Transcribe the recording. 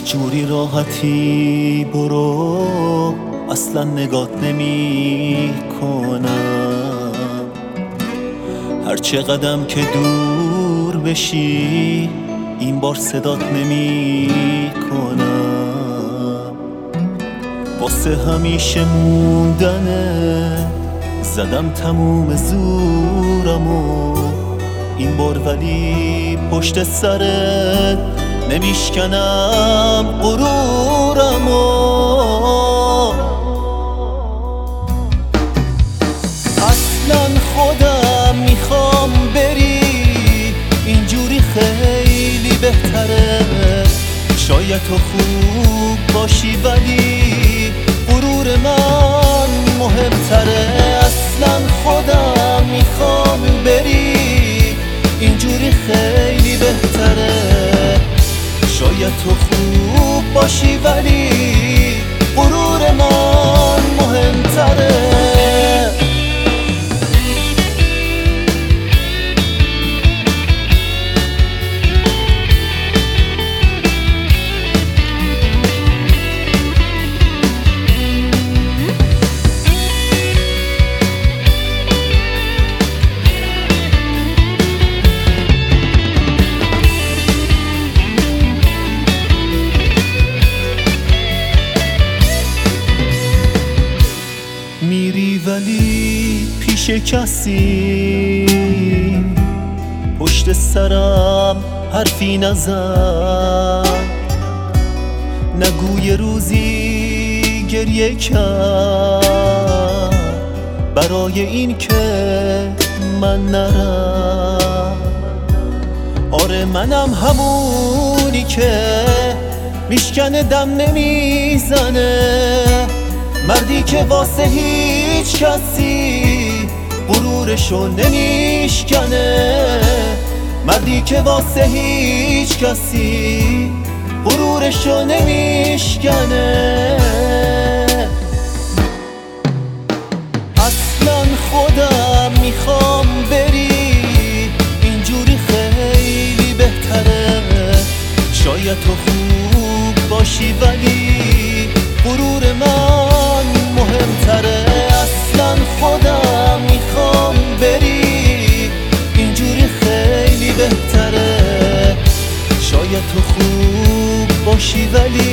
جوری راحتی برو، اصلا نگات نمی کنم. هر چه قدم که دور بشی این بار صدات نمی کنم. واسه همیشه موندنه زدم تموم زورمو این بار، ولی پشت سرت نمیشکنم غرورمو. اصلا خودم میخوام بری، اینجوری خیلی بهتره. شاید تو خوب باشی ولی غرور من مهمتره. اصلا خودم میخوام بری، اینجوری خیلی بهتره. شاید تو خوب باشی ولی غرور من مهمتره. میری ولی پیش کسی پشت سرم حرفی نزن. نگو یه روزی گریه کرد برای این که من نرم. آره منم همونی که میشکنه دم نمیزنه، مردی که واسه هیچ کسی غرورشو نمیشکنه. مردی که واسه هیچ کسی غرورشو نمیشکنه. اصلا خودم میخوام بری، اینجوری خیلی بهتره. شاید تو خوب باشی ولی غرور من مهمتره. اصلا خودم میخوام بری، اینجوری خیلی بهتره. شاید تو خوب باشی ولی